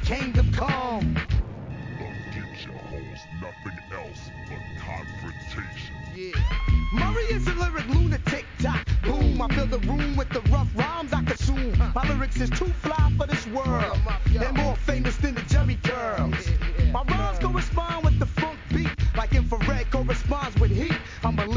kingdom come. The future holds nothing else but confrontation. Yeah. Murray is a lyric lunatic, tock, boom. I fill the room with the rough rhymes I consume. My lyrics is too